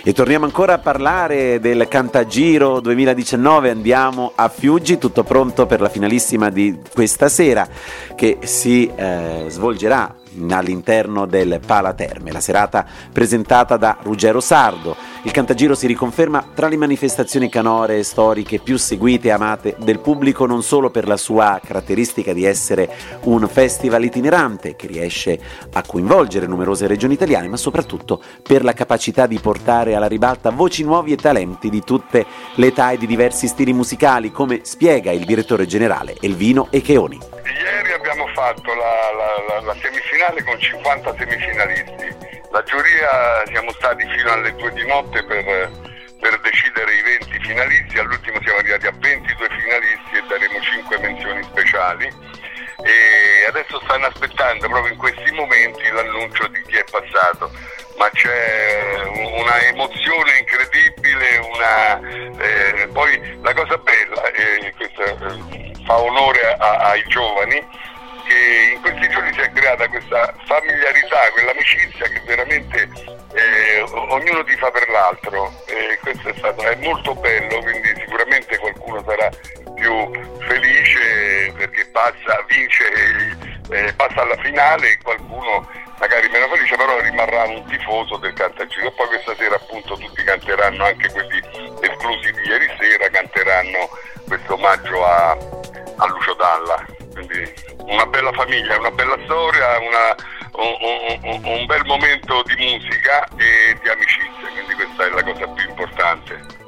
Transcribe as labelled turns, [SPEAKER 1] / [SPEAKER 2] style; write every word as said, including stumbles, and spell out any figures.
[SPEAKER 1] E torniamo ancora a parlare del Cantagiro duemiladiciannove, andiamo a Fiuggi, tutto pronto per la finalissima di questa sera che si eh, svolgerà all'interno del Pala Terme, la serata presentata da Ruggero Sardo. Il Cantagiro si riconferma tra le manifestazioni canore storiche più seguite e amate del pubblico, non solo per la sua caratteristica di essere un festival itinerante che riesce a coinvolgere numerose regioni italiane, ma soprattutto per la capacità di portare alla ribalta voci nuovi e talenti di tutte le età e di diversi stili musicali, come spiega il direttore generale Elvino Echeoni.
[SPEAKER 2] Ieri abbiamo fatto la, la, la, la semifinale con cinquanta semifinalisti. La giuria siamo stati fino alle due di notte per, per decidere i venti finalisti. All'ultimo siamo arrivati a ventidue finalisti e daremo cinque menzioni speciali. E adesso stanno aspettando proprio in questi momenti l'annuncio di chi è passato. Ma c'è una emozione incredibile, una, eh, poi la cosa bella, e eh, questo eh, fa onore a, ai giovani, che in questi giorni si è creata questa familiarità, quell'amicizia che veramente eh, ognuno ti fa per l'altro, e questo è stato è molto bello, quindi sicuramente qualcuno sarà più felice perché passa, vince, eh, passa alla finale, e qualcuno magari meno felice, però rimarrà un tifoso del Cantagiro. E poi questa sera appunto tutti canteranno, anche quelli esclusi di ieri sera, canteranno questo omaggio a, a Lucio Dalla. Quindi una bella famiglia, una bella storia, una, un, un, un bel momento di musica e di amicizia, quindi questa è la cosa più importante.